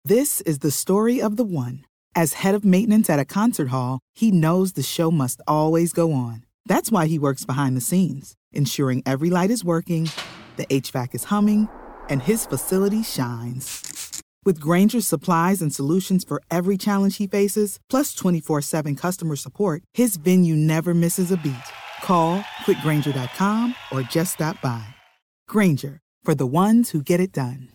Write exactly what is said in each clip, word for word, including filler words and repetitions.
This is the story of the one. As head of maintenance at a concert hall, he knows the show must always go on. That's why he works behind the scenes, ensuring every light is working, the H V A C is humming, and his facility shines. With Grainger's supplies and solutions for every challenge he faces, plus twenty-four seven customer support, his venue never misses a beat. Call quick grainger dot com or just stop by. Grainger, for the ones who get it done.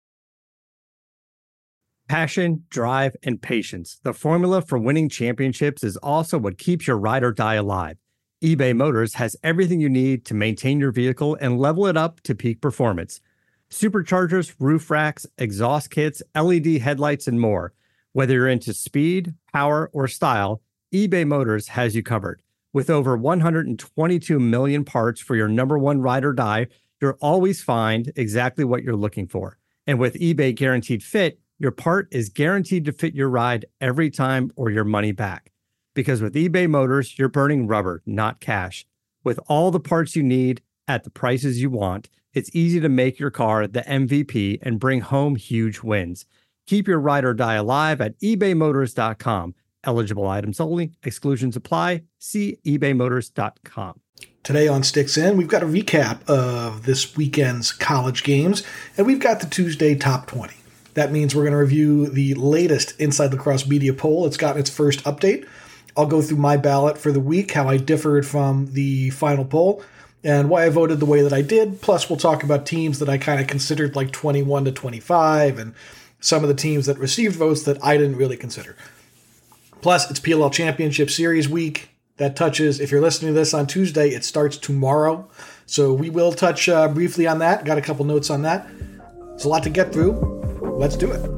Passion, drive, and patience. The formula for winning championships is also what keeps your ride or die alive. eBay Motors has everything you need to maintain your vehicle and level it up to peak performance. Superchargers, roof racks, exhaust kits, L E D headlights, and more. Whether you're into speed, power, or style, eBay Motors has you covered. With over one hundred twenty-two million parts for your number one ride or die, you'll always find exactly what you're looking for. And with eBay Guaranteed Fit, your part is guaranteed to fit your ride every time or your money back. Because with eBay Motors, you're burning rubber, not cash. With all the parts you need at the prices you want, it's easy to make your car the M V P and bring home huge wins. Keep your ride or die alive at ebay motors dot com. Eligible items only. Exclusions apply. See ebay motors dot com. Today on Sticks In, we've got a recap of this weekend's college games, and we've got the Tuesday Top twenty. That means we're going to review the latest Inside Lacrosse Media poll. It's gotten its first update. I'll go through my ballot for the week, how I differed from the final poll, and why I voted the way that I did. Plus, we'll talk about teams that I kind of considered like twenty-one to twenty-five, and some of the teams that received votes that I didn't really consider. Plus, it's P L L Championship Series week. That touches, if you're listening to this on Tuesday, it starts tomorrow. So we will touch uh, briefly on that. Got a couple notes on that. There's a lot to get through. Let's do it.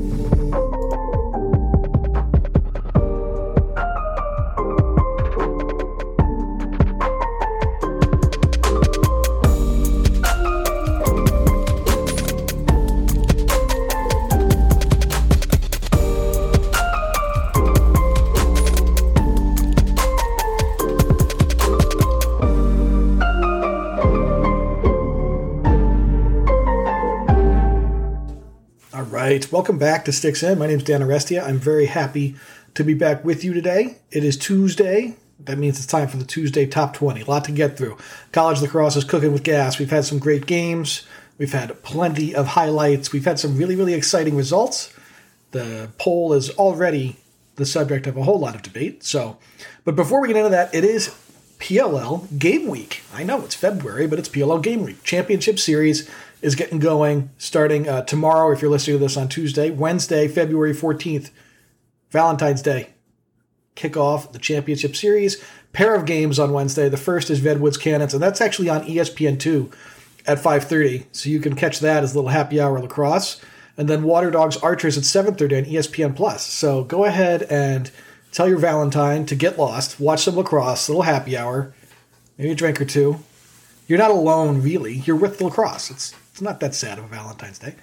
Welcome back to Sticks In. My name is Dan Arestia. I'm very happy to be back with you today. It is Tuesday. That means it's time for the Tuesday Top twenty. A lot to get through. College lacrosse is cooking with gas. We've had some great games. We've had plenty of highlights. We've had some really, really exciting results. The poll is already the subject of a whole lot of debate. So, but before we get into that, it is P L L Game Week. I know it's February, but it's P L L Game Week. Championship Series is getting going starting uh, tomorrow if you're listening to this on Tuesday. Wednesday, February fourteenth, Valentine's Day. Kick off the Championship Series. Pair of games on Wednesday. The first is Vedwoods Cannons, and that's actually on E S P N two at five thirty, so you can catch that as a little happy hour lacrosse. And then Water Dogs Archers at seven thirty on E S P N plus. So go ahead and tell your Valentine to get lost, watch some lacrosse, little happy hour, maybe a drink or two. You're not alone, really. You're with the lacrosse. It's It's not that sad of a Valentine's Day.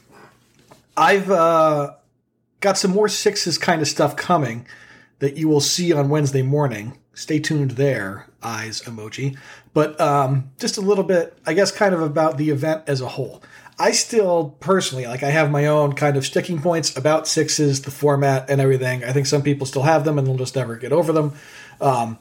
I've uh, got some more sixes kind of stuff coming that you will see on Wednesday morning. Stay tuned there, eyes emoji. But um, just a little bit, I guess, kind of about the event as a whole. I still, personally, like I have my own kind of sticking points about sixes, the format and everything. I think some people still have them and they'll just never get over them. Um,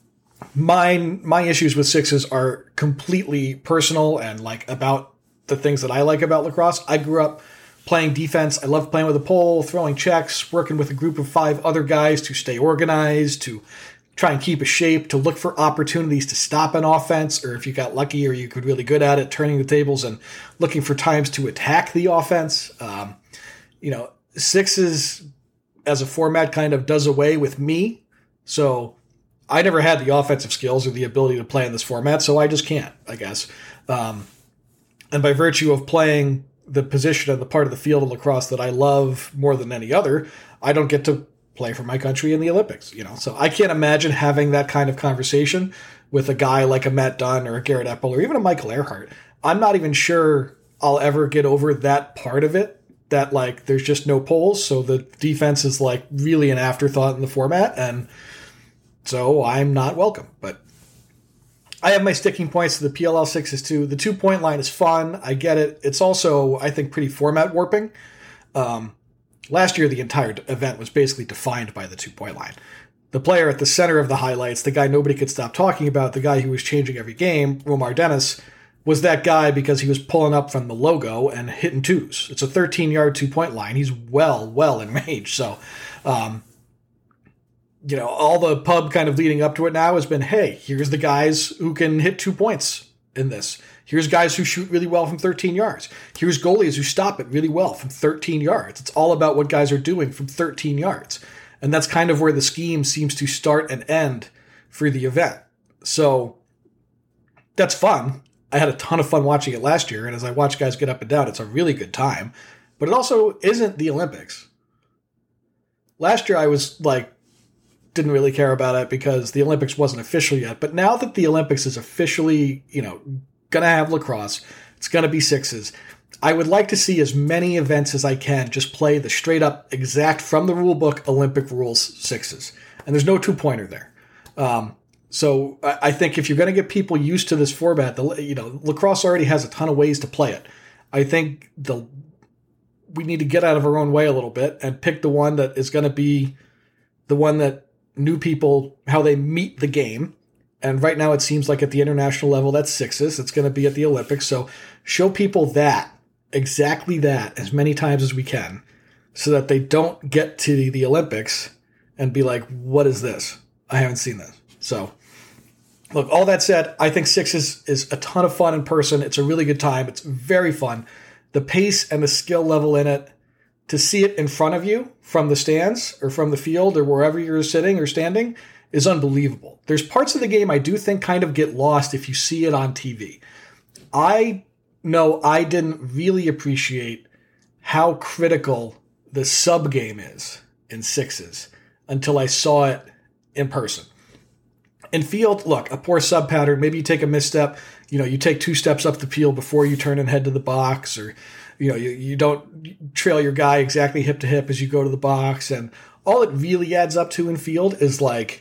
mine, my issues with sixes are completely personal and like about the things that I like about lacrosse. I grew up playing defense. I love playing with a pole, throwing checks, working with a group of five other guys to stay organized, to try and keep a shape, to look for opportunities to stop an offense, or if you got lucky or you could really good at it, turning the tables and looking for times to attack the offense. Um, you know, sixes as a format kind of does away with me. So I never had the offensive skills or the ability to play in this format, so I just can't, I guess. Um, And by virtue of playing the position and the part of the field of lacrosse that I love more than any other, I don't get to play for my country in the Olympics. You know, so I can't imagine having that kind of conversation with a guy like a Matt Dunn or a Garrett Epple or even a Michael Earhart. I'm not even sure I'll ever get over that part of it, that like there's just no polls, so the defense is like really an afterthought in the format, and so I'm not welcome. But I have my sticking points to the P L L sixes too. The two-point line is fun. I get it. It's also, I think, pretty format warping. Um, Last year, the entire event was basically defined by the two-point line. The player at the center of the highlights, the guy nobody could stop talking about, the guy who was changing every game, Romar Dennis, was that guy because he was pulling up from the logo and hitting twos. It's a thirteen-yard two-point line. He's well, well in range. So, um, you know, all the pub kind of leading up to it now has been, hey, here's the guys who can hit two points in this. Here's guys who shoot really well from thirteen yards. Here's goalies who stop it really well from thirteen yards. It's all about what guys are doing from thirteen yards. And that's kind of where the scheme seems to start and end for the event. So that's fun. I had a ton of fun watching it last year. And as I watch guys get up and down, it's a really good time. But it also isn't the Olympics. Last year I was like, didn't really care about it because the Olympics wasn't official yet. But now that the Olympics is officially, you know, going to have lacrosse, it's going to be sixes. I would like to see as many events as I can just play the straight up exact from the rule book Olympic rules sixes. And there's no two pointer there. Um, so I, I think if you're going to get people used to this format, the, you know, lacrosse already has a ton of ways to play it. I think the we need to get out of our own way a little bit and pick the one that is going to be the one that new people, how they meet the game. And right now it seems like at the international level, that's sixes. It's going to be at the Olympics. So show people that, exactly that, as many times as we can so that they don't get to the, the Olympics and be like, what is this? I haven't seen this. So look, all that said, I think sixes is a ton of fun in person. It's a really good time. It's very fun. The pace and the skill level in it, to see it in front of you from the stands or from the field or wherever you're sitting or standing, is unbelievable. There's parts of the game I do think kind of get lost if you see it on T V. I know I didn't really appreciate how critical the sub game is in sixes until I saw it in person. In field, look, a poor sub pattern, maybe you take a misstep, you know, you take two steps up the field before you turn and head to the box, or, you know, you, you don't trail your guy exactly hip to hip as you go to the box. And all it really adds up to in field is like,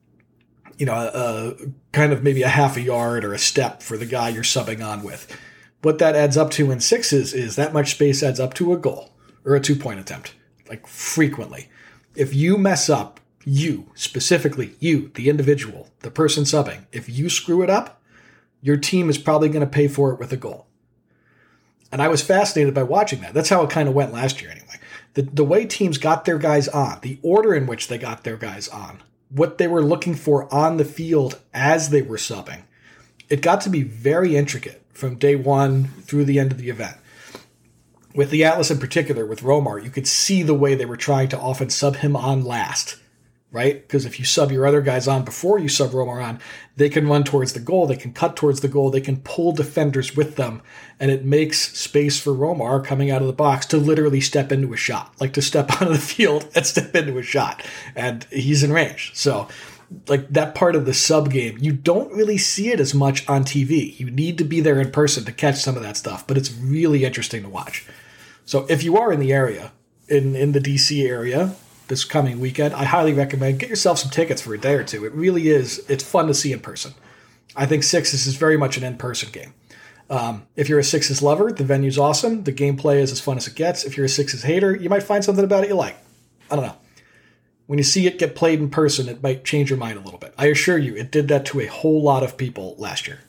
you know, a, a kind of maybe a half a yard or a step for the guy you're subbing on with. What that adds up to in sixes is that much space adds up to a goal or a two-point attempt, like frequently. If you mess up, you, specifically you, the individual, the person subbing, if you screw it up, your team is probably going to pay for it with a goal. And I was fascinated by watching that. That's how it kind of went last year anyway. The, the way teams got their guys on, the order in which they got their guys on, what they were looking for on the field as they were subbing, it got to be very intricate from day one through the end of the event. With the Atlas in particular, with Romar, you could see the way they were trying to often sub him on last, right? Because if you sub your other guys on before you sub Romar on, they can run towards the goal, they can cut towards the goal, they can pull defenders with them, and it makes space for Romar coming out of the box to literally step into a shot, like to step onto the field and step into a shot, and he's in range. So, like that part of the sub game, you don't really see it as much on T V. You need to be there in person to catch some of that stuff, but it's really interesting to watch. So if you are in the area, in, in the D C area this coming weekend, I highly recommend get yourself some tickets for a day or two. It really is, it's fun to see in person. I think sixes is very much an in-person game. Um, if you're a sixes lover, the venue's awesome. The gameplay is as fun as it gets. If you're a sixes hater, you might find something about it you like. I don't know. When you see it get played in person, it might change your mind a little bit. I assure you, it did that to a whole lot of people last year.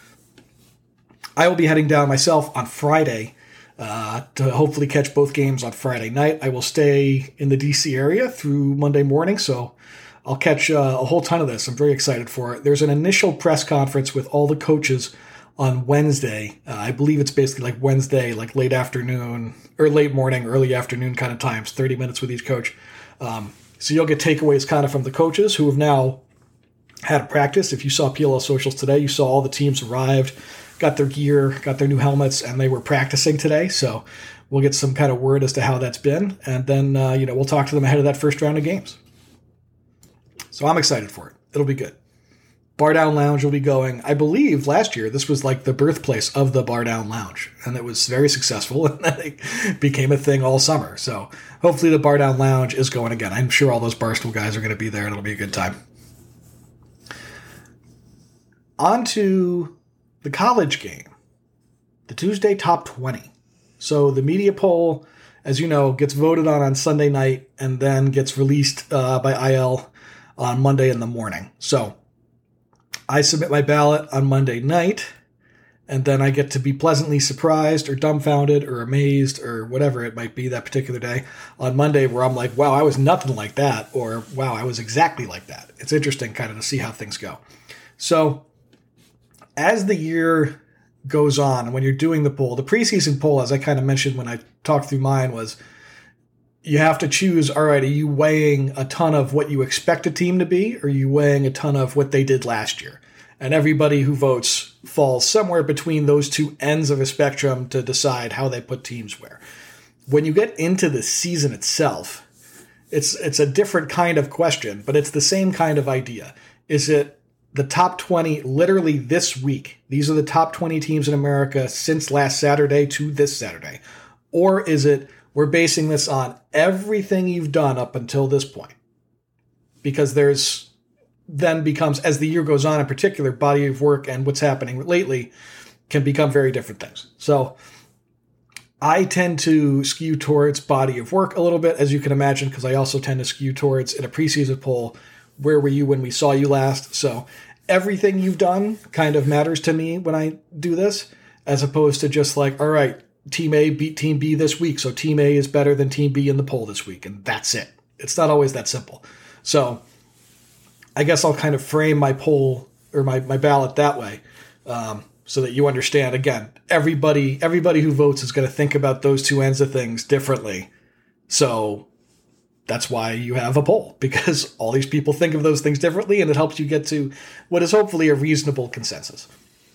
I will be heading down myself on Friday uh, to hopefully catch both games on Friday night. I will stay in the D C area through Monday morning, so I'll catch uh, a whole ton of this. I'm very excited for it. There's an initial press conference with all the coaches on Wednesday. Uh, I believe it's basically like Wednesday, like late afternoon or late morning, early afternoon kind of times, thirty minutes with each coach. Um, So you'll get takeaways kind of from the coaches who have now had a practice. If you saw P L S socials today, you saw all the teams arrived, got their gear, got their new helmets, and they were practicing today. So we'll get some kind of word as to how that's been. And then, uh, you know, we'll talk to them ahead of that first round of games. So I'm excited for it. It'll be good. Bar Down Lounge will be going. I believe last year this was like the birthplace of the Bar Down Lounge, and it was very successful, and then it became a thing all summer. So hopefully the Bar Down Lounge is going again. I'm sure all those Barstool guys are going to be there, and it'll be a good time. On to the college game, the Tuesday top twenty. So the media poll as you know, gets voted on on Sunday night and then gets released uh, by I L on Monday in the morning. So I submit my ballot on Monday night, and then I get to be pleasantly surprised or dumbfounded or amazed or whatever it might be that particular day on Monday, where I'm like, wow, I was nothing like that, or wow, I was exactly like that. It's interesting kind of to see how things go. So as the year goes on, when you're doing the poll, the preseason poll, as I kind of mentioned when I talked through mine, was you have to choose, all right, are you weighing a ton of what you expect a team to be, or are you weighing a ton of what they did last year? And everybody who votes falls somewhere between those two ends of a spectrum to decide how they put teams where. When you get into the season itself, it's it's a different kind of question, but it's the same kind of idea. Is it the top twenty literally this week? These are the top twenty teams in America since last Saturday to this Saturday. Or is it we're basing this on everything you've done up until this point? Because there's then becomes, as the year goes on in particular, body of work and what's happening lately can become very different things. So I tend to skew towards body of work a little bit, as you can imagine, because I also tend to skew towards, in a preseason poll, where were you when we saw you last? So everything you've done kind of matters to me when I do this, as opposed to just like, all right, Team A beat Team B this week, so Team A is better than Team B in the poll this week, and that's it. It's not always that simple. So I guess I'll kind of frame my poll or my, my ballot that way, um, so that you understand, again, everybody everybody who votes is going to think about those two ends of things differently. So that's why you have a poll, because all these people think of those things differently, and it helps you get to what is hopefully a reasonable consensus.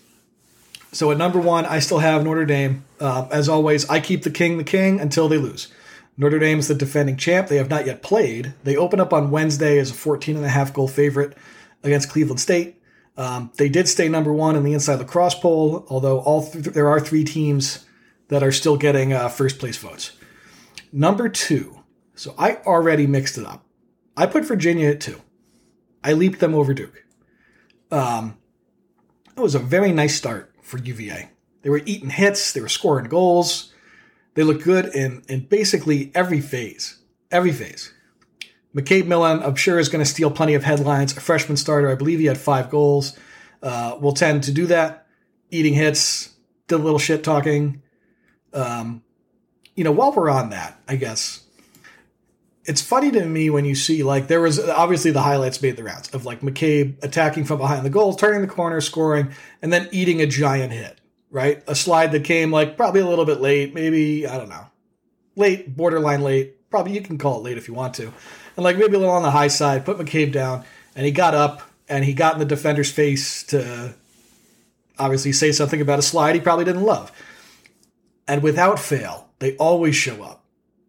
So at number one, I still have Notre Dame. Uh, as always, I keep the king the king until they lose. Notre Dame's the defending champ. They have not yet played. They open up on Wednesday as a fourteen and a half goal favorite against Cleveland State. Um, they did stay number one in the Inside Lacrosse poll, although all th- there are three teams that are still getting uh, first place votes. Number two, so I already mixed it up. I put Virginia at two. I leaped them over Duke. Um, it was a very nice start for U V A. They were eating hits. They were scoring goals. They look good in, in basically every phase. Every phase. McCabe Millen, I'm sure, is going to steal plenty of headlines. A freshman starter, I believe he had five goals. Uh, will tend to do that. Eating hits, did a little shit talking. Um, you know, while we're on that, I guess, it's funny to me when you see, like, there was obviously the highlights made the rounds of, like, McCabe attacking from behind the goal, turning the corner, scoring, and then eating a giant hit. Right? A slide that came like probably a little bit late, maybe, I don't know, late, borderline late. Probably you can call it late if you want to. And like maybe a little on the high side, put McCabe down, and he got up and he got in the defender's face to obviously say something about a slide he probably didn't love. And without fail, they always show up.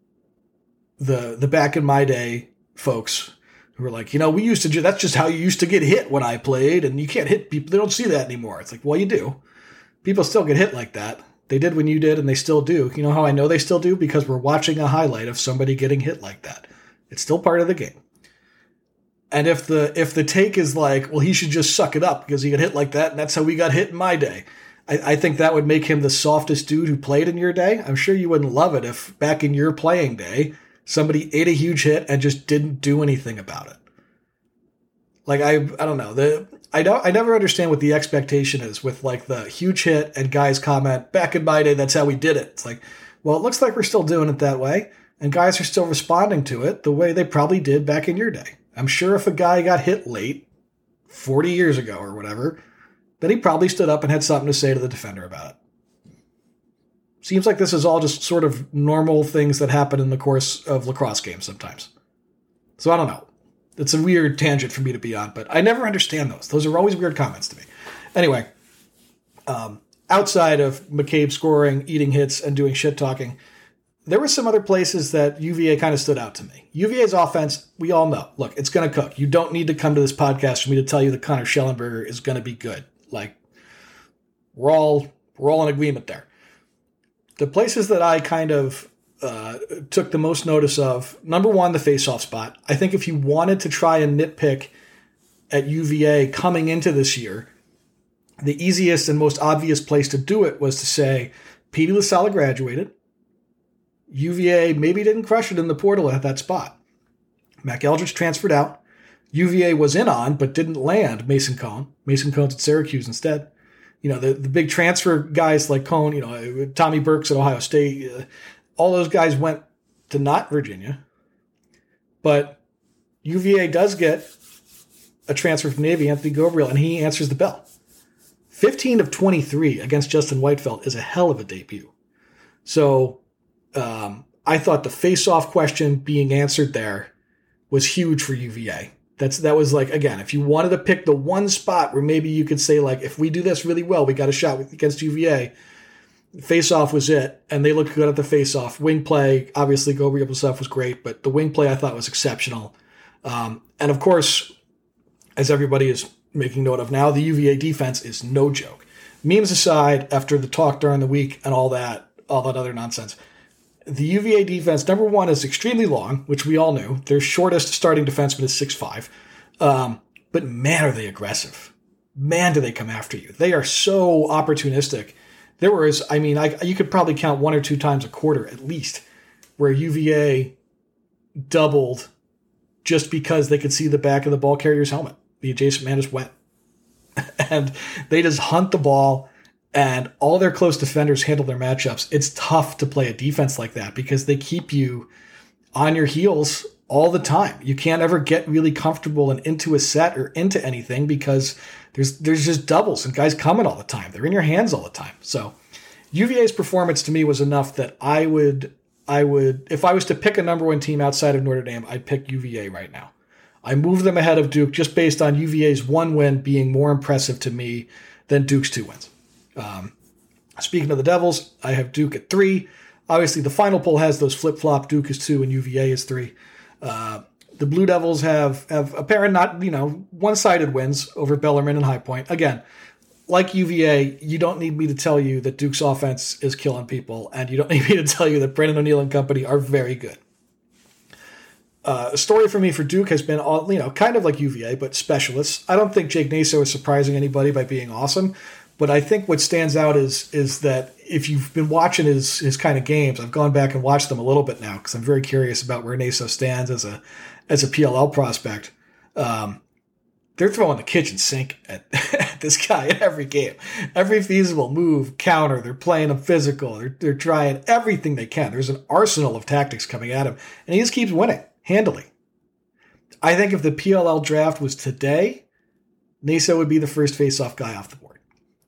The the back in my day folks who were like, you know, we used to do, that's just how you used to get hit when I played, and you can't hit people. They don't see that anymore. It's like, well, you do. People still get hit like that. They did when you did, and they still do. You know how I know they still do? Because we're watching a highlight of somebody getting hit like that. It's still part of the game. And if the if the take is like, well, he should just suck it up because he got hit like that, and that's how we got hit in my day, I, I think that would make him the softest dude who played in your day. I'm sure you wouldn't love it if back in your playing day, somebody ate a huge hit and just didn't do anything about it. Like, I I don't know. The I don't I never understand what the expectation is with like the huge hit and guys comment, back in my day, that's how we did it. It's like, well, it looks like we're still doing it that way, and guys are still responding to it the way they probably did back in your day. I'm sure if a guy got hit late, forty years ago or whatever, that he probably stood up and had something to say to the defender about it. Seems like this is all just sort of normal things that happen in the course of lacrosse games sometimes. So I don't know. It's a weird tangent for me to be on, but I never understand those. Those are always weird comments to me. Anyway, um, outside of McCabe scoring, eating hits, and doing shit talking, there were some other places that U V A kind of stood out to me. U V A's offense, we all know. Look, it's going to cook. You don't need to come to this podcast for me to tell you that Connor Schellenberger is going to be good. Like, we're all we're all in agreement there. The places that I kind of uh, took the most notice of, number one, the face-off spot. I think if you wanted to try and nitpick at U V A coming into this year, the easiest and most obvious place to do it was to say, Petey LaSala graduated. U V A maybe didn't crush it in the portal at that spot. Mac Eldridge transferred out. U V A was in on, but didn't land Mason Cone. Mason Cone's at Syracuse instead. You know, the, the big transfer guys like Cone, you know, Tommy Burks at Ohio State, uh, all those guys went to not Virginia. But U V A does get a transfer from Navy, Anthony Gabriel, and he answers the bell. fifteen of twenty-three against Justin Whitefeld is a hell of a debut. So um, I thought the face-off question being answered there was huge for U V A. That's that was like, again, if you wanted to pick the one spot where maybe you could say, like, if we do this really well, we got a shot against U V A. Face-off was it, and they looked good at the face-off. Wing play, obviously, Gabriel stuff was great, but the wing play I thought was exceptional. Um, and of course, as everybody is making note of now, the U V A defense is no joke. Memes aside, after the talk during the week and all that, all that other nonsense, the U V A defense, number one, is extremely long, which we all knew. Their shortest starting defenseman is six five. Um, but man, are they aggressive. Man, do they come after you. They are so opportunistic. There was, I mean, I, you could probably count one or two times a quarter at least where U V A doubled just because they could see the back of the ball carrier's helmet. The adjacent man just went. And they just hunt the ball, and all their close defenders handle their matchups. It's tough to play a defense like that because they keep you on your heels all the time. You can't ever get really comfortable and into a set or into anything because there's there's just doubles and guys coming all the time. They're in your hands all the time. So U V A's performance to me was enough that I would I would if I was to pick a number one team outside of Notre Dame, I'd pick U V A right now. I move them ahead of Duke just based on U V A's one win being more impressive to me than Duke's two wins. Um, speaking of the Devils, I have Duke at three. Obviously, the final poll has those flip-flop. Duke is two and U V A is three. Uh, the Blue Devils have have apparent not, you know, one-sided wins over Bellarmine and High Point. Again, like U V A, you don't need me to tell you that Duke's offense is killing people, and you don't need me to tell you that Brendan O'Neill and company are very good. Uh, a story for me for Duke has been, all, you know, kind of like U V A, but specialists. I don't think Jake Naso is surprising anybody by being awesome, but I think what stands out is is that if you've been watching his his kind of games, I've gone back and watched them a little bit now because I'm very curious about where Naso stands as a as a P L L prospect. Um, they're throwing the kitchen sink at, at this guy in every game. Every feasible move, counter, they're playing him physical. They're, they're trying everything they can. There's an arsenal of tactics coming at him, and he just keeps winning handily. I think if the P L L draft was today, Naso would be the first face-off guy off the board.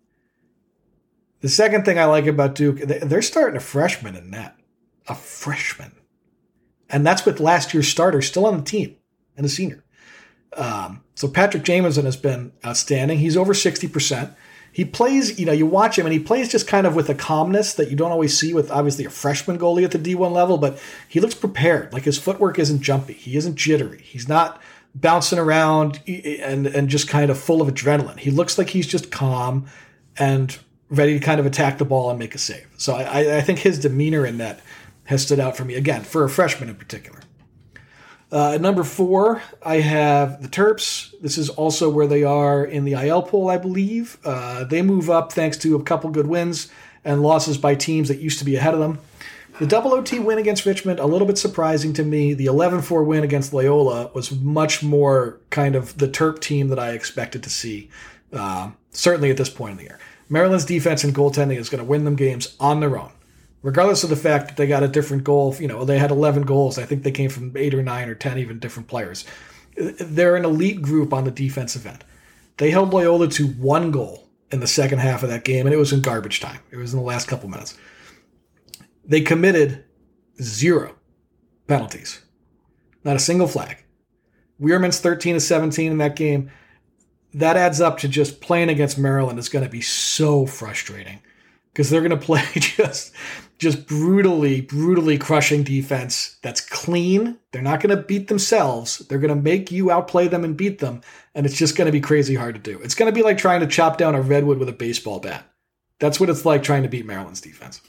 The second thing I like about Duke, they're starting a freshman in net. A freshman. And that's with last year's starter still on the team and a senior. Um, so Patrick Jamieson has been outstanding. He's over sixty percent. He plays, you know, you watch him and he plays just kind of with a calmness that you don't always see with obviously a freshman goalie at the D one level, but he looks prepared. Like his footwork isn't jumpy. He isn't jittery. He's not bouncing around and, and just kind of full of adrenaline. He looks like he's just calm and ready to kind of attack the ball and make a save. So I, I think his demeanor in that has stood out for me, again, for a freshman in particular. Uh, at number four, I have the Terps. This is also where they are in the I L poll, I believe. Uh, they move up thanks to a couple good wins and losses by teams that used to be ahead of them. The double O T win against Richmond, a little bit surprising to me. The eleven four win against Loyola was much more kind of the Terp team that I expected to see, uh, certainly at this point in the year. Maryland's defense and goaltending is going to win them games on their own. Regardless of the fact that they got a different goal, you know, they had eleven goals. I think they came from eight or nine or ten even different players. They're an elite group on the defensive end. They held Loyola to one goal in the second half of that game, and it was in garbage time. It was in the last couple minutes. They committed zero penalties. Not a single flag. Weirman's thirteen of seventeen in that game. That adds up to just playing against Maryland is going to be so frustrating because they're going to play just, just brutally, brutally crushing defense that's clean. They're not going to beat themselves. They're going to make you outplay them and beat them, and it's just going to be crazy hard to do. It's going to be like trying to chop down a redwood with a baseball bat. That's what it's like trying to beat Maryland's defense.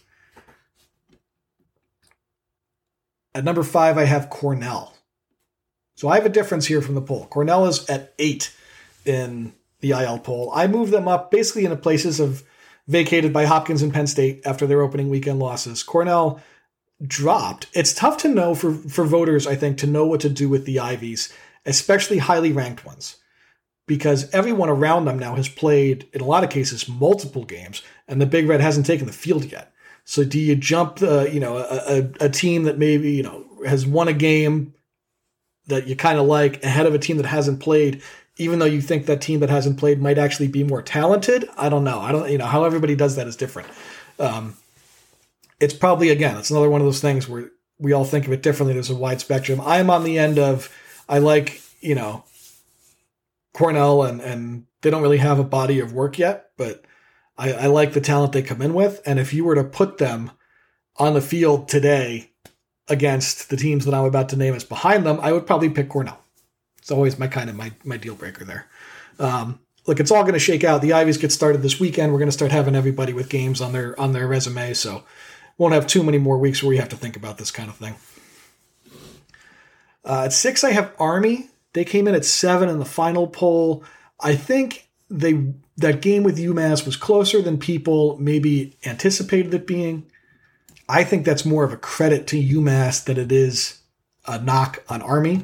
At number five, I have Cornell. So I have a difference here from the poll. Cornell is at eight in the I L poll. I moved them up basically into places of vacated by Hopkins and Penn State after their opening weekend losses. Cornell dropped. It's tough to know for, for voters, I think, to know what to do with the Ivies, especially highly ranked ones, because everyone around them now has played, in a lot of cases, multiple games, and the Big Red hasn't taken the field yet. So do you jump the, you know, a, a, a team that maybe, you know, has won a game that you kind of like ahead of a team that hasn't played, even though you think that team that hasn't played might actually be more talented? I don't know. I don't, you know, how everybody does that is different. Um, it's probably, again, it's another one of those things where we all think of it differently. There's a wide spectrum. I'm on the end of, I like, you know, Cornell, and, and they don't really have a body of work yet, but I, I like the talent they come in with. And if you were to put them on the field today against the teams that I'm about to name as behind them, I would probably pick Cornell. It's always my kind of my, my deal breaker there. Um, look, it's all going to shake out. The Ivies get started this weekend. We're going to start having everybody with games on their, on their resume. So won't have too many more weeks where we have to think about this kind of thing. Uh, at six, I have Army. They came in at seven in the final poll. I think they that game with UMass was closer than people maybe anticipated it being. I think that's more of a credit to UMass than it is a knock on Army.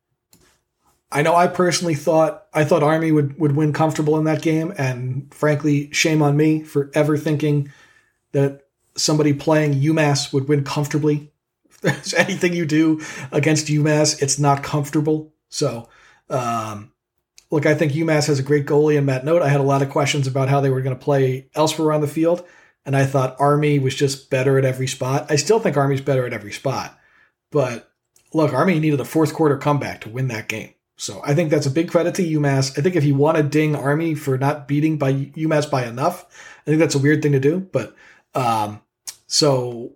I know I personally thought I thought Army would, would win comfortable in that game, and frankly, shame on me for ever thinking that somebody playing UMass would win comfortably. If there's anything you do against UMass, it's not comfortable. So, um, look, I think UMass has a great goalie in Matt Note. I had a lot of questions about how they were going to play elsewhere on the field, and I thought Army was just better at every spot. I still think Army's better at every spot. But, look, Army needed a fourth quarter comeback to win that game. So I think that's a big credit to UMass. I think if you want to ding Army for not beating by UMass by enough, I think that's a weird thing to do. But um, so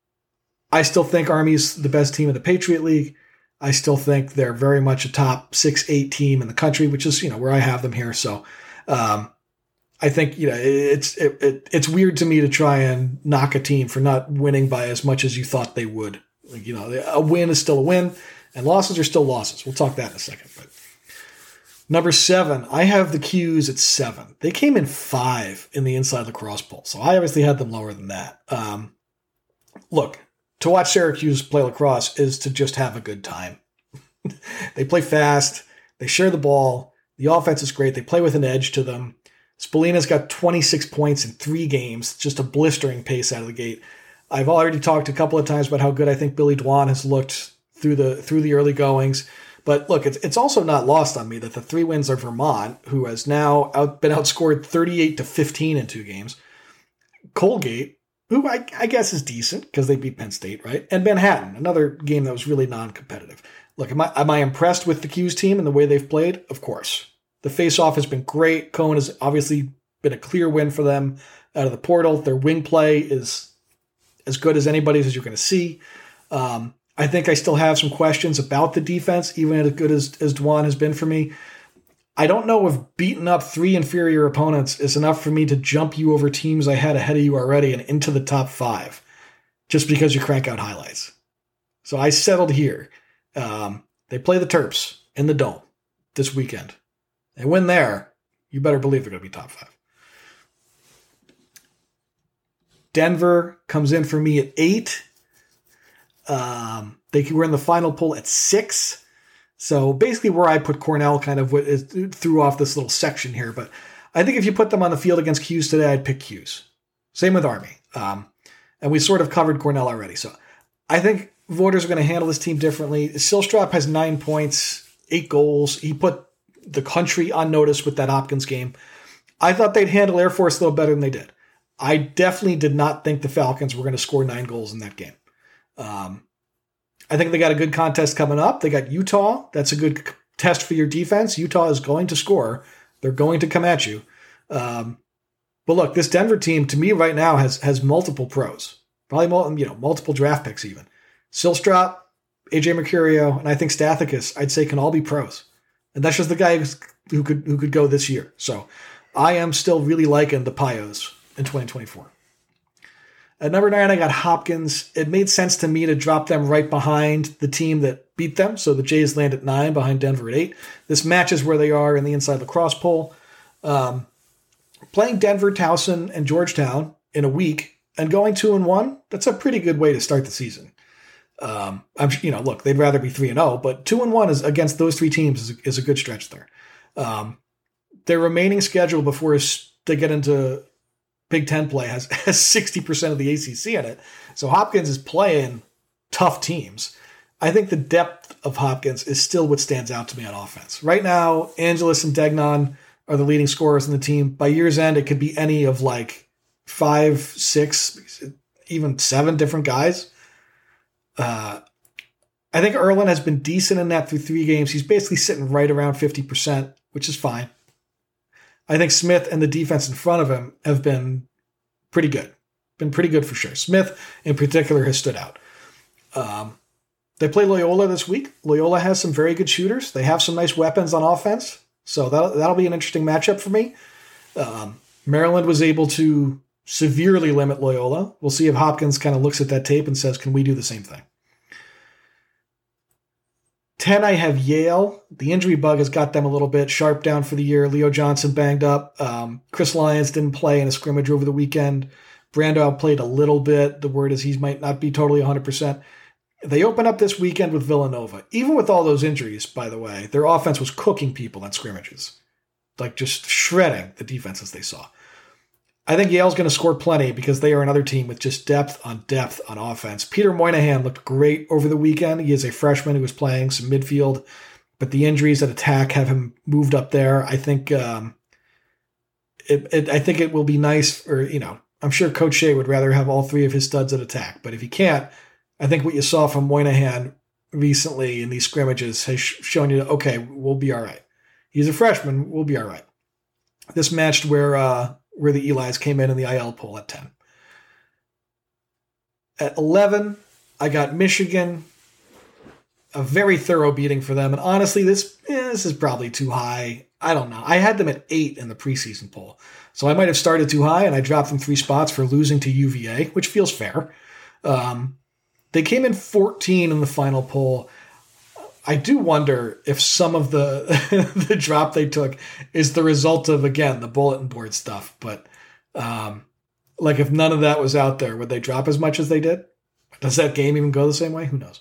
I still think Army's the best team in the Patriot League. I still think they're very much a top six, eight team in the country, which is, you know, where I have them here. So um, I think, you know, it's it, it, it's weird to me to try and knock a team for not winning by as much as you thought they would. Like, you know, a win is still a win, and losses are still losses. We'll talk that in a second. But number seven, I have the Qs at seven. They came in five in the Inside Lacrosse poll, so I obviously had them lower than that. Um, look, to watch Syracuse play lacrosse is to just have a good time. They play fast. They share the ball. The offense is great. They play with an edge to them. Spallina's got twenty-six points in three games, just a blistering pace out of the gate. I've already talked a couple of times about how good I think Billy Dwan has looked through the through the early goings. But look, it's it's also not lost on me that the three wins are Vermont, who has now out, been outscored thirty-eight to fifteen in two games. Colgate, who I, I guess is decent because they beat Penn State, right? And Manhattan, another game that was really non-competitive. Look, am I, am I impressed with the Q's team and the way they've played? Of course. The face-off has been great. Cohen has obviously been a clear win for them out of the portal. Their wing play is as good as anybody's as you're going to see. Um, I think I still have some questions about the defense, even as good as, as Dwan has been for me. I don't know if beating up three inferior opponents is enough for me to jump you over teams I had ahead of you already and into the top five just because you crank out highlights. So I settled here. Um, they play the Terps in the Dome this weekend. They win there, you better believe they're going to be top five. Denver comes in for me at eight. Um, they were in the final poll at six. So basically where I put Cornell kind of threw off this little section here. But I think if you put them on the field against Q's today, I'd pick Q's. Same with Army. Um, and we sort of covered Cornell already. So I think voters are going to handle this team differently. Silstrop has nine points, eight goals. He put the country on notice with that Hopkins game. I thought they'd handle Air Force a little better than they did. I definitely did not think the Falcons were going to score nine goals in that game. Um, I think they got a good contest coming up. They got Utah. That's a good test for your defense. Utah is going to score. They're going to come at you. Um, but look, this Denver team, to me right now, has has multiple pros. Probably you know multiple draft picks even. Silstrop, A J Mercurio, and I think Stathakis, I'd say, can all be pros. And that's just the guy who could who could go this year. So I am still really liking the Pios in twenty twenty-four. At number nine, I got Hopkins. It made sense to me to drop them right behind the team that beat them. So the Jays land at nine, behind Denver at eight. This matches where they are in the Inside Lacrosse poll. Um, playing Denver, Towson, and Georgetown in a week And going two and one, that's a pretty good way to start the season. Um, I'm, you know, look, they'd rather be three and zero, but two and one is against those three teams is, is a good stretch there. Um, their remaining schedule before they get into Big Ten play has has sixty percent of the A C C in it. So Hopkins is playing tough teams. I think the depth of Hopkins is still what stands out to me on offense. Right now, Angeles and Degnan are the leading scorers in the team. By year's end, it could be any of like five, six, even seven different guys. Uh, I think Erlin has been decent in that through three games. He's basically sitting right around fifty percent, which is fine. I think Smith and the defense in front of him have been pretty good. Been pretty good for sure. Smith, in particular, has stood out. Um, they play Loyola this week. Loyola has some very good shooters. They have some nice weapons on offense. So that'll, that'll be an interesting matchup for me. Um, Maryland was able to severely limit Loyola. We'll see if Hopkins kind of looks at that tape and says, can we do the same thing? ten, I have Yale. The injury bug has got them a little bit. Sharp down for the year. Leo Johnson banged up. Um, Chris Lyons didn't play in a scrimmage over the weekend. Brando played a little bit. The word is he might not be totally one hundred percent. They open up this weekend with Villanova. Even with all those injuries, by the way, their offense was cooking people in scrimmages. Like just shredding the defenses they saw. I think Yale's going to score plenty because they are another team with just depth on depth on offense. Peter Moynihan looked great over the weekend. He is a freshman who was playing some midfield, but the injuries at attack have him moved up there. I think um, it, it, I think it will be nice, or, you know, I'm sure Coach Shea would rather have all three of his studs at attack, but if he can't, I think what you saw from Moynihan recently in these scrimmages has shown you, okay, we'll be all right. He's a freshman. We'll be all right. This matched where, uh, where the Elis came in in the I L poll at ten. At eleven, I got Michigan, a very thorough beating for them. And honestly, this, eh, this is probably too high. I don't know. I had them at eight in the preseason poll. So I might have started too high and I dropped them three spots for losing to U V A, which feels fair. Um, they came in fourteen in the final poll. I do wonder if some of the the drop they took is the result of, again, the bulletin board stuff. But um, like if none of that was out there, would they drop as much as they did? Does that game even go the same way? Who knows?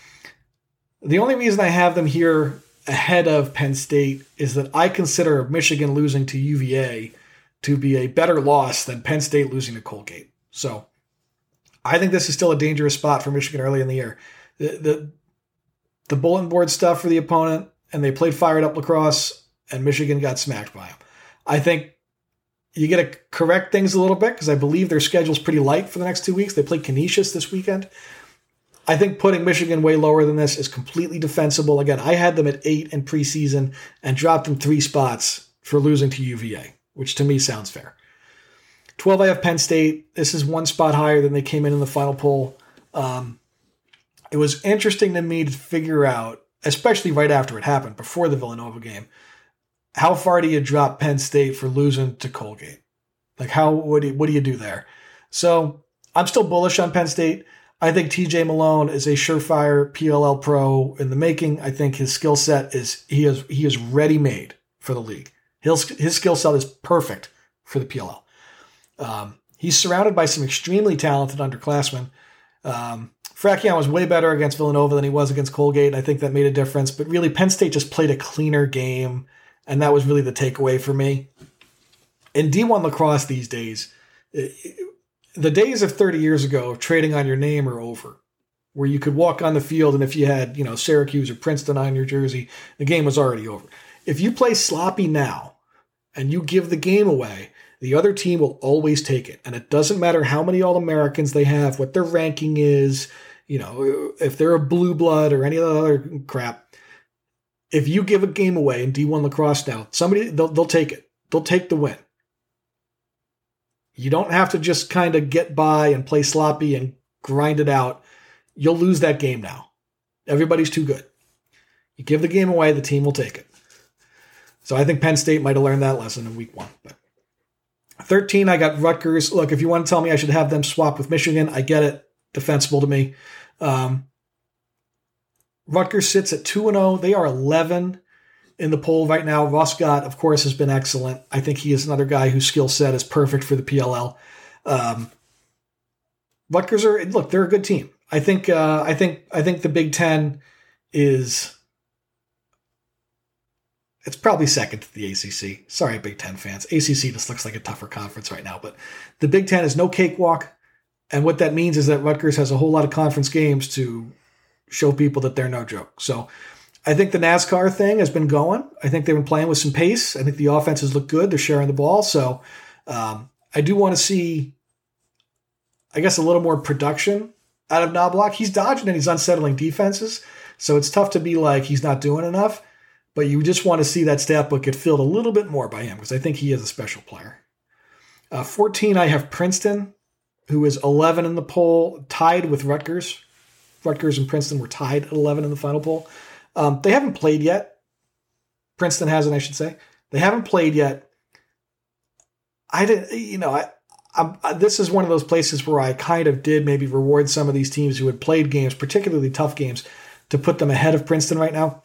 The only reason I have them here ahead of Penn State is that I consider Michigan losing to U V A to be a better loss than Penn State losing to Colgate. So I think this is still a dangerous spot for Michigan early in the year. The, the The bulletin board stuff for the opponent, and they played fired up lacrosse, and Michigan got smacked by them. I think you get to correct things a little bit because I believe their schedule's pretty light for the next two weeks. They play Canisius this weekend. I think putting Michigan way lower than this is completely defensible. Again, I had them at eight in preseason and dropped them three spots for losing to U V A, which to me sounds fair. twelve, I have Penn State. This is one spot higher than they came in in the final poll. Um, It was interesting to me to figure out, especially right after it happened, before the Villanova game, how far do you drop Penn State for losing to Colgate? Like, how what do you, what do you do there? So I'm still bullish on Penn State. I think T J Malone is a surefire P L L pro in the making. I think his skill set is he is he is ready made for the league. His his skill set is perfect for the P L L. Um, he's surrounded by some extremely talented underclassmen. Um, Fracchion was way better against Villanova than he was against Colgate, and I think that made a difference. But really, Penn State just played a cleaner game, and that was really the takeaway for me. In D one lacrosse these days, the days of thirty years ago of trading on your name are over, where you could walk on the field, and if you had, you know, Syracuse or Princeton on your jersey, the game was already over. If you play sloppy now, and you give the game away, the other team will always take it. And it doesn't matter how many All-Americans they have, what their ranking is, you know, if they're a blue blood or any other crap. If you give a game away in D one lacrosse now, somebody, they'll, they'll take it. They'll take the win. You don't have to just kind of get by and play sloppy and grind it out. You'll lose that game now. Everybody's too good. You give the game away, the team will take it. So I think Penn State might have learned that lesson in week one. But thirteen, I got Rutgers. Look, if you want to tell me I should have them swap with Michigan, I get it. Defensible to me. Um, Rutgers sits at two and oh. They are eleven in the poll right now. Ross Scott, of course, has been excellent. I think he is another guy whose skill set is perfect for the P L L. Um, Rutgers are look, they're a good team. I think uh, I think I think the Big Ten is it's probably second to the A C C. Sorry, Big Ten fans. A C C just looks like a tougher conference right now, but the Big Ten is no cakewalk. And what that means is that Rutgers has a whole lot of conference games to show people that they're no joke. So I think the NASCAR thing has been going. I think they've been playing with some pace. I think the offenses look good. They're sharing the ball. So um, I do want to see, I guess, a little more production out of Knobloch. He's dodging and he's unsettling defenses. So it's tough to be like he's not doing enough. But you just want to see that stat book get filled a little bit more by him because I think he is a special player. Uh, fourteen, I have Princeton, who is eleven in the poll, tied with Rutgers. Rutgers and Princeton were tied at eleven in the final poll. Um, they haven't played yet. Princeton hasn't, I should say. They haven't played yet. I didn't, you know, I, I'm, I, this is one of those places where I kind of did maybe reward some of these teams who had played games, particularly tough games, to put them ahead of Princeton right now.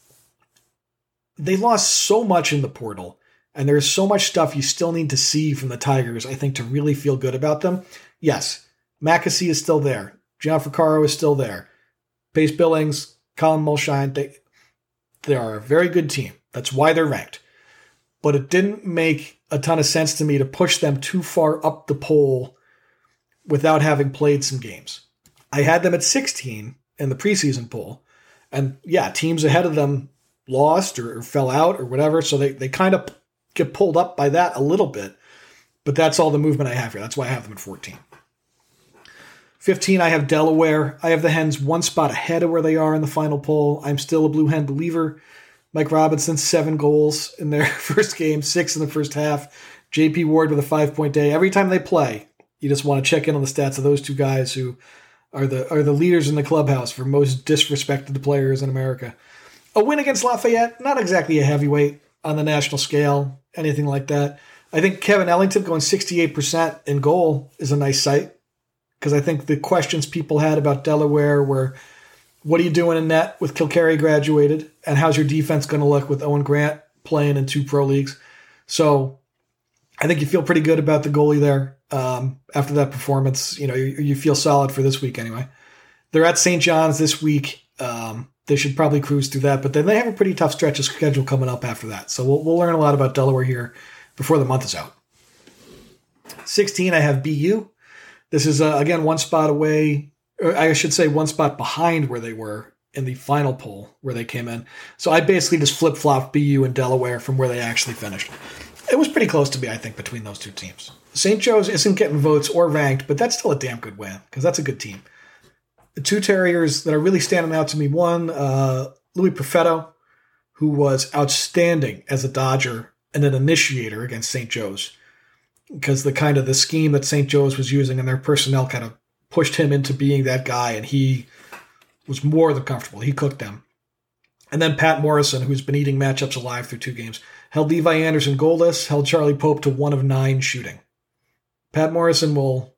They lost so much in the portal, and there's so much stuff you still need to see from the Tigers, I think, to really feel good about them. Yes, McAsee is still there. Gianfrancaro is still there. Pace Billings, Colin Mulshine, they, they are a very good team. That's why they're ranked. But it didn't make a ton of sense to me to push them too far up the poll without having played some games. I had them at sixteen in the preseason poll. And yeah, teams ahead of them lost or, or fell out or whatever. So they, they kind of get pulled up by that a little bit. But that's all the movement I have here. That's why I have them at fourteen. fifteen, I have Delaware. I have the Hens one spot ahead of where they are in the final poll. I'm still a Blue Hen believer. Mike Robinson, seven goals in their first game, six in the first half. J P Ward with a five-point day. Every time they play, you just want to check in on the stats of those two guys who are the are the leaders in the clubhouse for most disrespected players in America. A win against Lafayette, not exactly a heavyweight on the national scale, anything like that. I think Kevin Ellington going sixty-eight percent in goal is a nice sight because I think the questions people had about Delaware were, what are you doing in net with Kilcarry graduated, and how's your defense going to look with Owen Grant playing in two pro leagues? So I think you feel pretty good about the goalie there um, after that performance. You know, you, you feel solid for this week anyway. They're at Saint John's this week. Um, they should probably cruise through that, but then they have a pretty tough stretch of schedule coming up after that. So we'll, we'll learn a lot about Delaware here before the month is out. sixteen, I have B U. This is, uh, again, one spot away. Or I should say one spot behind where they were in the final poll where they came in. So I basically just flip-flopped B U and Delaware from where they actually finished. It was pretty close to me, I think, between those two teams. Saint Joe's isn't getting votes or ranked, but that's still a damn good win because that's a good team. The two Terriers that are really standing out to me, one, uh, Louis Perfetto, who was outstanding as a Dodger and an initiator against Saint Joe's because the kind of the scheme that Saint Joe's was using and their personnel kind of pushed him into being that guy, and he was more than comfortable. He cooked them. And then Pat Morrison, who's been eating matchups alive through two games, held Levi Anderson goalless, held Charlie Pope to one of nine shooting. Pat Morrison will...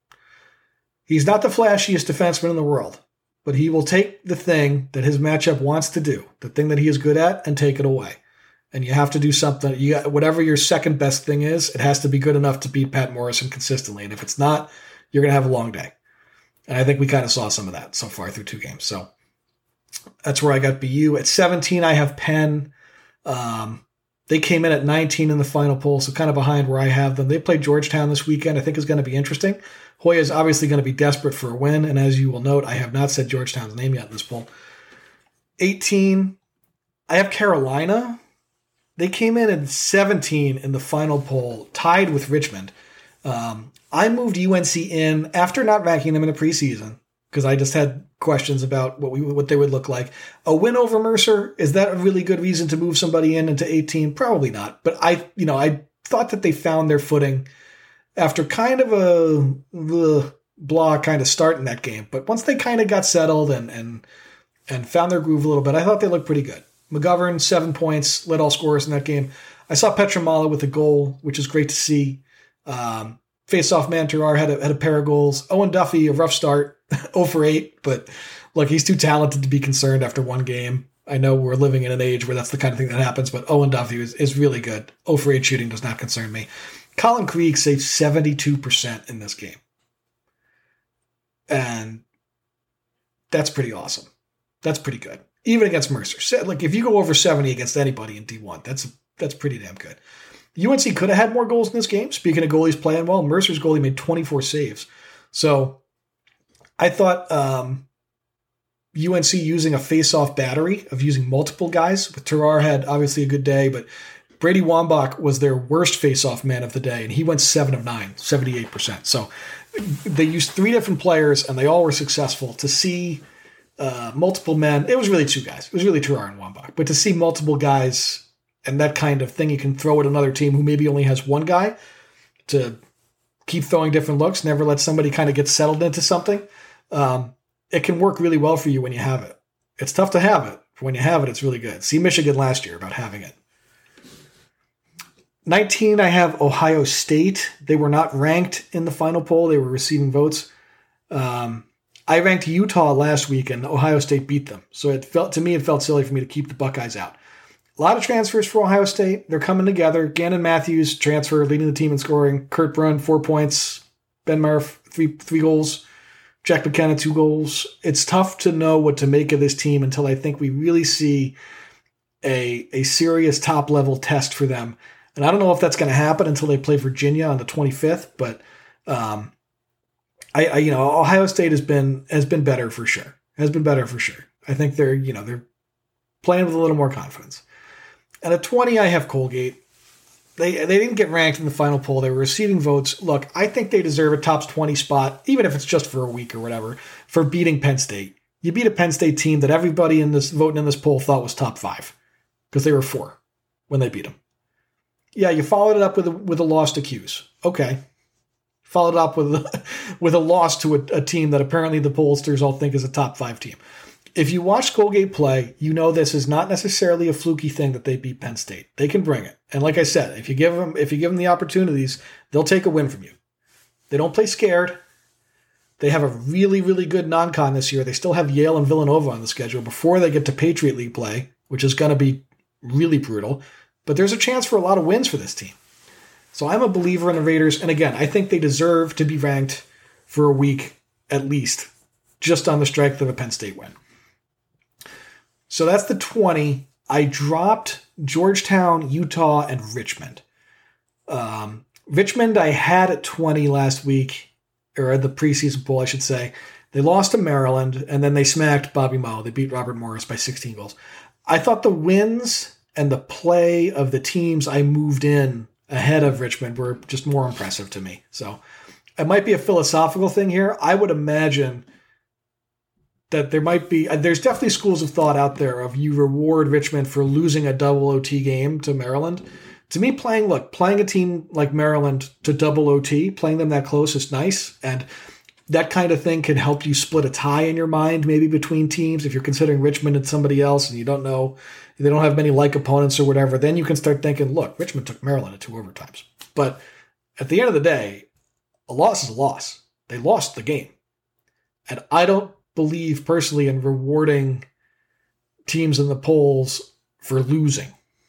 He's not the flashiest defenseman in the world, but he will take the thing that his matchup wants to do, the thing that he is good at, and take it away. And you have to do something. You got, whatever your second best thing is, it has to be good enough to beat Pat Morrison consistently. And if it's not, you're going to have a long day. And I think we kind of saw some of that so far through two games. So that's where I got B U. At seventeen, I have Penn. Um, they came in at nineteen in the final poll, so kind of behind where I have them. They play Georgetown this weekend. I think is going to be interesting. Hoya is obviously going to be desperate for a win, and as you will note, I have not said Georgetown's name yet in this poll. eighteen, I have Carolina. They came in at seventeen in the final poll, tied with Richmond. Um, I moved U N C in after not ranking them in the preseason because I just had questions about what we what they would look like. A win over Mercer, is that a really good reason to move somebody in into eighteen? Probably not. But I, you know, I thought that they found their footing after kind of a ugh, blah kind of start in that game. But once they kind of got settled and and and found their groove a little bit, I thought they looked pretty good. McGovern, seven points, led all scorers in that game. I saw Petramala with a goal, which is great to see. Um, Face-off man Terrar had a, had a pair of goals. Owen Duffy, a rough start, oh for eight, but look, he's too talented to be concerned after one game. I know we're living in an age where that's the kind of thing that happens, but Owen Duffy is, is really good. oh for eight shooting does not concern me. Colin Krieg saved seventy-two percent in this game. And that's pretty awesome. That's pretty good. Even against Mercer. Like, if you go over seventy against anybody in D one, that's that's pretty damn good. U N C could have had more goals in this game. Speaking of goalies playing well, Mercer's goalie made twenty-four saves. So I thought um, U N C using a face-off battery of using multiple guys. With Terrar had obviously a good day, but Brady Wambach was their worst face-off man of the day, and he went seven of nine, seventy-eight percent. So they used three different players, and they all were successful. To see uh, multiple men, it was really two guys. It was really Terrar and Wambach. But to see multiple guys and that kind of thing you can throw at another team who maybe only has one guy to keep throwing different looks, never let somebody kind of get settled into something, um, it can work really well for you when you have it. It's tough to have it. But when you have it, it's really good. See Michigan last year about having it. nineteen, I have Ohio State. They were not ranked in the final poll. They were receiving votes. Um, I ranked Utah last week, and Ohio State beat them. So it felt to me, it felt silly for me to keep the Buckeyes out. A lot of transfers for Ohio State. They're coming together. Gannon Matthews, transfer, leading the team in scoring. Kurt Brunn, four points. Ben Murph, three three goals. Jack McKenna, two goals. It's tough to know what to make of this team until I think we really see a, a serious top-level test for them. And I don't know if that's going to happen until they play Virginia on the twenty-fifth, but um, I, I, you know, Ohio State has been has been better for sure. Has been better for sure. I think they're, you know, they're playing with a little more confidence. And at twenty, I have Colgate. They they didn't get ranked in the final poll. They were receiving votes. Look, I think they deserve a top twenty spot, even if it's just for a week or whatever, for beating Penn State. You beat a Penn State team that everybody in this voting in this poll thought was top five because they were four when they beat them. Yeah, you followed it up with a, with a loss to Q's. Okay. Followed up with a, with a loss to a, a team that apparently the pollsters all think is a top five team. If you watch Colgate play, you know this is not necessarily a fluky thing that they beat Penn State. They can bring it. And like I said, if you give them if you give them the opportunities, they'll take a win from you. They don't play scared. They have a really, really good non-con this year. They still have Yale and Villanova on the schedule before they get to Patriot League play, which is going to be really brutal. But there's a chance for a lot of wins for this team. So I'm a believer in the Raiders. And again, I think they deserve to be ranked for a week at least, just on the strength of a Penn State win. So that's the twenty. I dropped Georgetown, Utah, and Richmond. Um, Richmond I had at twenty last week, or the preseason poll, I should say. They lost to Maryland, and then they smacked Bobby Moe. They beat Robert Morris by sixteen goals. I thought the wins and the play of the teams I moved in ahead of Richmond were just more impressive to me. So it might be a philosophical thing here. I would imagine that there might be, there's definitely schools of thought out there of you reward Richmond for losing a double O T game to Maryland. To me, playing, look, playing a team like Maryland to double O T, playing them that close is nice. And that kind of thing can help you split a tie in your mind, maybe between teams. If you're considering Richmond and somebody else and you don't know, they don't have many like opponents or whatever, then you can start thinking, look, Richmond took Maryland in two overtimes. But at the end of the day, a loss is a loss. They lost the game. And I don't believe personally in rewarding teams in the polls for losing.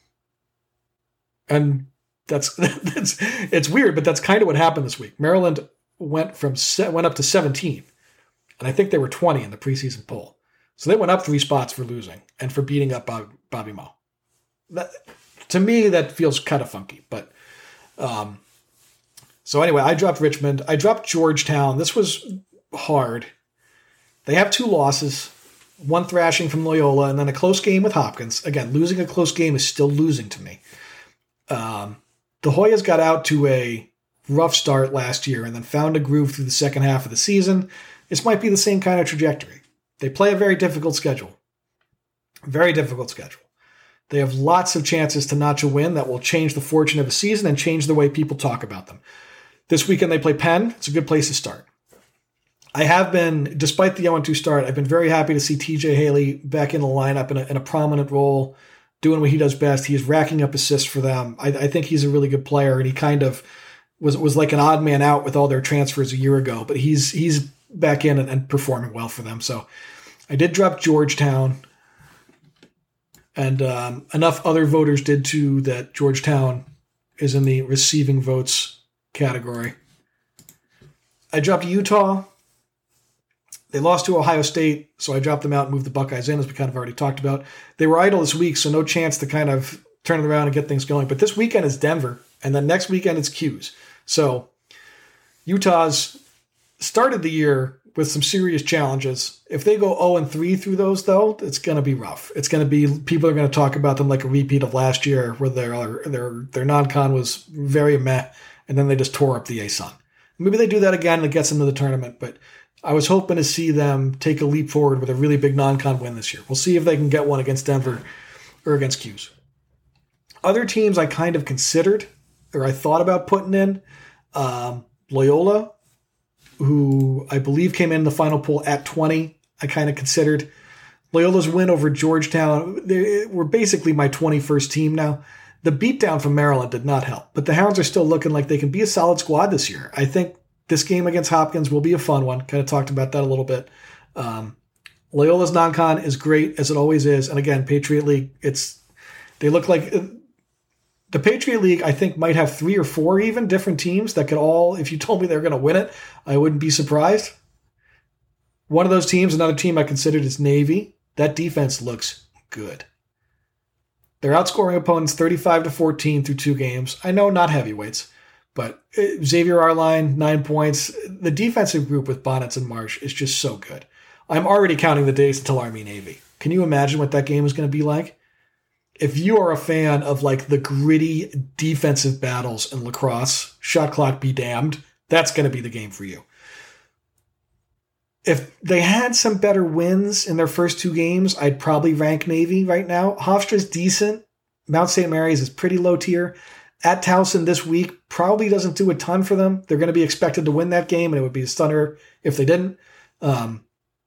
And that's, that's it's weird, but that's kind of what happened this week. Maryland went from went up to seventeen, and I think they were twenty in the preseason poll. So they went up three spots for losing and for beating up Bobby Moe. That, to me, that feels kind of funky. But um, so anyway, I dropped Richmond. I dropped Georgetown. This was hard. They have two losses, one thrashing from Loyola, and then a close game with Hopkins. Again, losing a close game is still losing to me. Um, the Hoyas got out to a rough start last year and then found a groove through the second half of the season. This might be the same kind of trajectory. They play a very difficult schedule. Very difficult schedule. They have lots of chances to notch a win that will change the fortune of a season and change the way people talk about them. This weekend they play Penn. It's a good place to start. I have been, despite the oh and two start, I've been very happy to see T J Haley back in the lineup in a, in a prominent role, doing what he does best. He is racking up assists for them. I, I think he's a really good player, and he kind of was was like an odd man out with all their transfers a year ago, but he's he's back in and, and performing well for them. So I did drop Georgetown, and um, enough other voters did too that Georgetown is in the receiving votes category. I dropped Utah. They lost to Ohio State, so I dropped them out and moved the Buckeyes in, as we kind of already talked about. They were idle this week, so no chance to kind of turn it around and get things going. But this weekend is Denver, and then next weekend it's Q's. So Utah's started the year with some serious challenges. If they go oh and three through those, though, it's going to be rough. It's going to be, people are going to talk about them like a repeat of last year, where their their their non-con was very meh, and then they just tore up the A S U N. Maybe they do that again and it gets into the tournament, but I was hoping to see them take a leap forward with a really big non-con win this year. We'll see if they can get one against Denver or against Q's. Other teams I kind of considered, or I thought about putting in, um, Loyola, who I believe came in the final poll at twenty. I kind of considered Loyola's win over Georgetown. They were basically my twenty-first team now. The beatdown from Maryland did not help, but the Hounds are still looking like they can be a solid squad this year. I think this game against Hopkins will be a fun one. Kind of talked about that a little bit. Um, Loyola's non-con is great, as it always is. And again, Patriot League, it's they look like the Patriot League, I think, might have three or four even different teams that could all, if you told me they were going to win it, I wouldn't be surprised. One of those teams, another team I considered, is Navy. That defense looks good. They're outscoring opponents thirty-five to fourteen through two games. I know not heavyweights, but Xavier Arline, nine points. The defensive group with Bonnets and Marsh is just so good. I'm already counting the days until Army-Navy. Can you imagine what that game is going to be like? If you are a fan of like the gritty defensive battles in lacrosse, shot clock be damned, that's going to be the game for you. If they had some better wins in their first two games, I'd probably rank Navy right now. Hofstra's decent. Mount Saint Mary's is pretty low tier. At Towson this week probably doesn't do a ton for them. They're going to be expected to win that game, and it would be a stunner if they didn't. Um,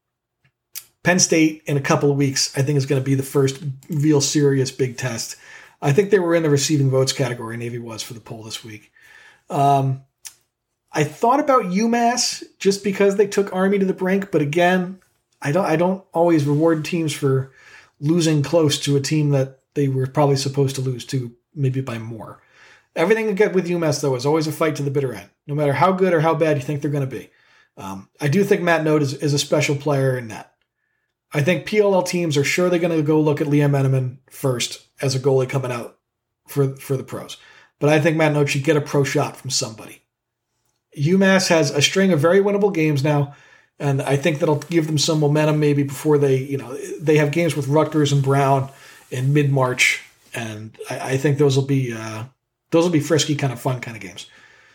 Penn State in a couple of weeks, I think, is going to be the first real serious big test. I think they were in the receiving votes category. Navy was for the poll this week. Um, I thought about UMass just because they took Army to the brink, but again, I don't. I don't always reward teams for losing close to a team that they were probably supposed to lose to, maybe by more. Everything you get with UMass, though, is always a fight to the bitter end, no matter how good or how bad you think they're going to be. Um, I do think Matt Note is, is a special player in that. I think P L L teams are sure they're going to go look at Liam Eneman first as a goalie coming out for, for the pros. But I think Matt Note should get a pro shot from somebody. UMass has a string of very winnable games now, and I think that'll give them some momentum maybe before they, you know, they have games with Rutgers and Brown in mid-March, and I, I think those will be uh, those will be frisky, kind of fun kind of games.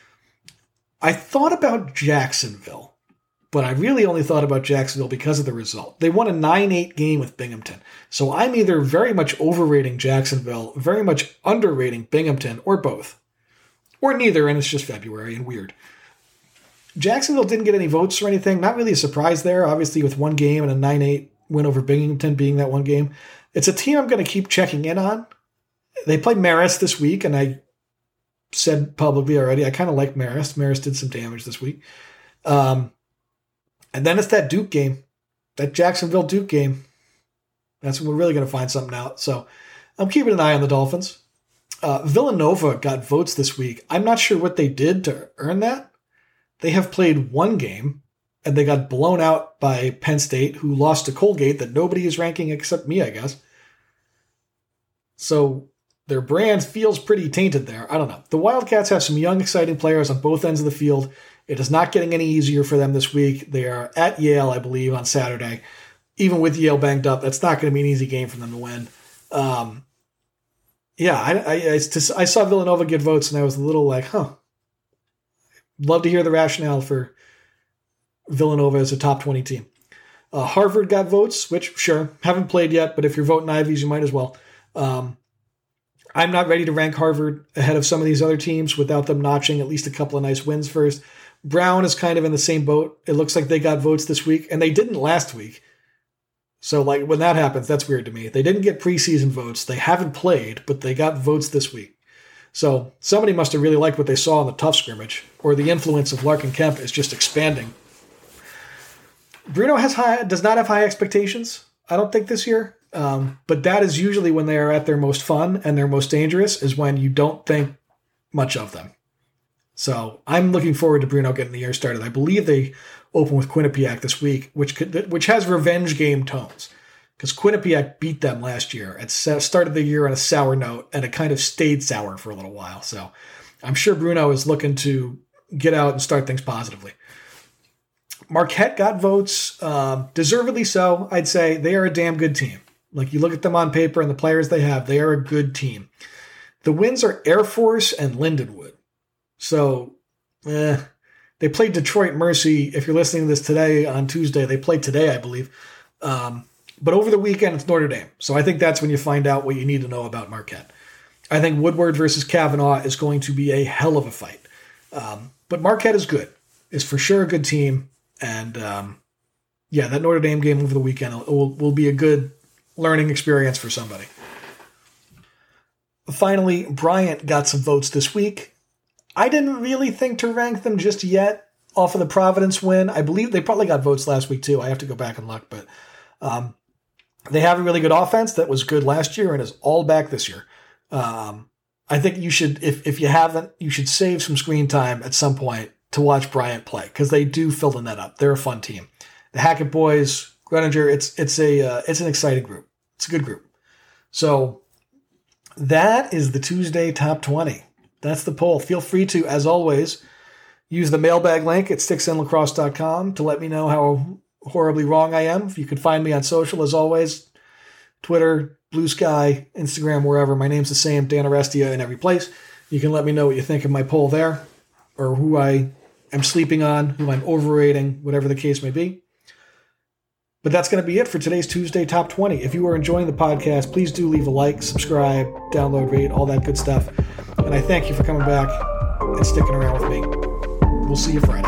I thought about Jacksonville, but I really only thought about Jacksonville because of the result. They won a nine eight game with Binghamton, so I'm either very much overrating Jacksonville, very much underrating Binghamton, or both, or neither, and it's just February and weird. Jacksonville didn't get any votes or anything. Not really a surprise there, obviously, with one game and a nine eight win over Binghamton being that one game. It's a team I'm going to keep checking in on. They play Marist this week, and I said publicly already, I kind of like Marist. Marist did some damage this week. Um, and then it's that Duke game, that Jacksonville-Duke game. That's when we're really going to find something out. So I'm keeping an eye on the Dolphins. Uh, Villanova got votes this week. I'm not sure what they did to earn that. They have played one game, and they got blown out by Penn State, who lost to Colgate that nobody is ranking except me, I guess. So their brand feels pretty tainted there. I don't know. The Wildcats have some young, exciting players on both ends of the field. It is not getting any easier for them this week. They are at Yale, I believe, on Saturday. Even with Yale banged up, that's not going to be an easy game for them to win. Um, yeah, I, I, I, I saw Villanova get votes, and I was a little like, huh. Love to hear the rationale for Villanova as a top twenty team. Uh, Harvard got votes, which, sure, haven't played yet, but if you're voting Ivies, you might as well. Um, I'm not ready to rank Harvard ahead of some of these other teams without them notching at least a couple of nice wins first. Brown is kind of in the same boat. It looks like they got votes this week, and they didn't last week. So, like, when that happens, that's weird to me. They didn't get preseason votes. They haven't played, but they got votes this week. So somebody must have really liked what they saw in the tough scrimmage, or the influence of Larkin Kemp is just expanding. Bruno has high, does not have high expectations, I don't think, this year. Um, but that is usually when they are at their most fun and their most dangerous, is when you don't think much of them. So I'm looking forward to Bruno getting the year started. I believe they open with Quinnipiac this week, which could, which has revenge game tones, because Quinnipiac beat them last year and started the year on a sour note, and it kind of stayed sour for a little while. So I'm sure Bruno is looking to get out and start things positively. Marquette got votes, um, deservedly so. I'd say they are a damn good team. Like, you look at them on paper and the players they have, they are a good team. The wins are Air Force and Lindenwood. So, eh, they played Detroit Mercy. If you're listening to this today on Tuesday, they played today, I believe. Um, but over the weekend, it's Notre Dame. So I think that's when you find out what you need to know about Marquette. I think Woodward versus Kavanaugh is going to be a hell of a fight. Um, but Marquette is good. Is for sure a good team. And, um, yeah, that Notre Dame game over the weekend will, will be a good learning experience for somebody. Finally, Bryant got some votes this week. I didn't really think to rank them just yet off of the Providence win. I believe they probably got votes last week too. I have to go back and look, but um, they have a really good offense that was good last year and is all back this year. Um, I think you should, if if you haven't, you should save some screen time at some point to watch Bryant play, because they do fill the net up. They're a fun team. The Hackett boys, Greninger, it's it's a uh, it's an exciting group. It's a good group. So that is the Tuesday Top twenty. That's the poll. Feel free to, as always, use the mailbag link at sticks in lacrosse dot com to let me know how horribly wrong I am. You can find me on social, as always, Twitter, Blue Sky, Instagram, wherever. My name's the same, Dan Arestia, in every place. You can let me know what you think of my poll there, or who I am sleeping on, who I'm overrating, whatever the case may be. But that's going to be it for today's Tuesday Top twenty. If you are enjoying the podcast, please do leave a like, subscribe, download, rate, all that good stuff. And I thank you for coming back and sticking around with me. We'll see you Friday.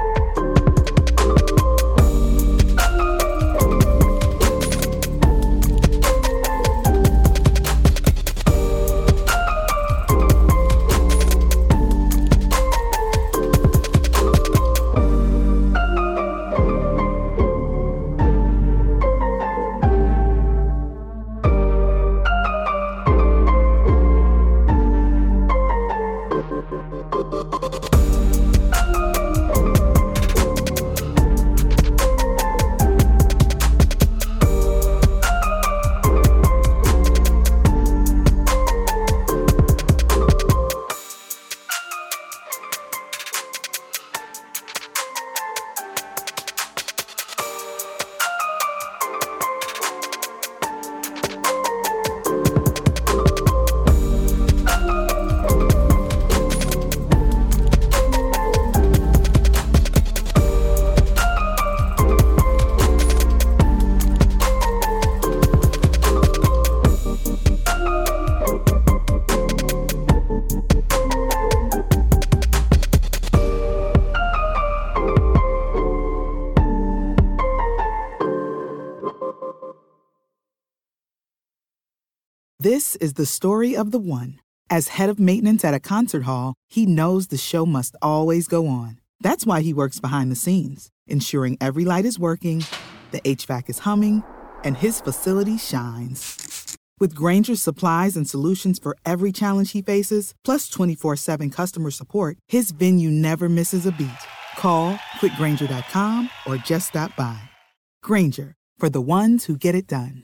This is the story of the one. As head of maintenance at a concert hall, he knows the show must always go on. That's why he works behind the scenes, ensuring every light is working, the H V A C is humming, and his facility shines. With Grainger's supplies and solutions for every challenge he faces, plus twenty-four seven customer support, his venue never misses a beat. Call quick grainger dot com or just stop by. Grainger, for the ones who get it done.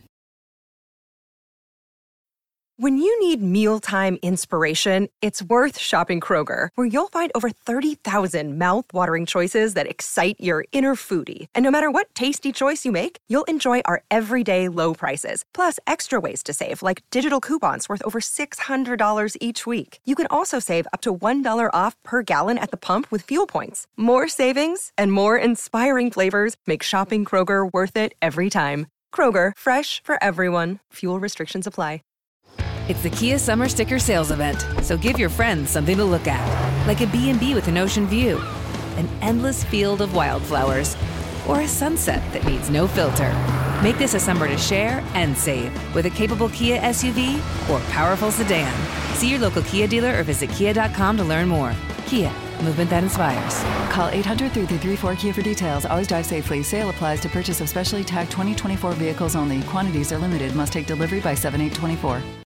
When you need mealtime inspiration, it's worth shopping Kroger, where you'll find over thirty thousand mouth-watering choices that excite your inner foodie. And no matter what tasty choice you make, you'll enjoy our everyday low prices, plus extra ways to save, like digital coupons worth over six hundred dollars each week. You can also save up to one dollar off per gallon at the pump with fuel points. More savings and more inspiring flavors make shopping Kroger worth it every time. Kroger, fresh for everyone. Fuel restrictions apply. It's the Kia Summer Sticker Sales Event, so give your friends something to look at, like a B and B with an ocean view, an endless field of wildflowers, or a sunset that needs no filter. Make this a summer to share and save with a capable Kia S U V or powerful sedan. See your local Kia dealer or visit kia dot com to learn more. Kia, movement that inspires. Call eight hundred, three three three, four Kia for details. Always drive safely. Sale applies to purchase of specially tagged twenty twenty-four vehicles only. Quantities are limited. Must take delivery by seven eight twenty-four.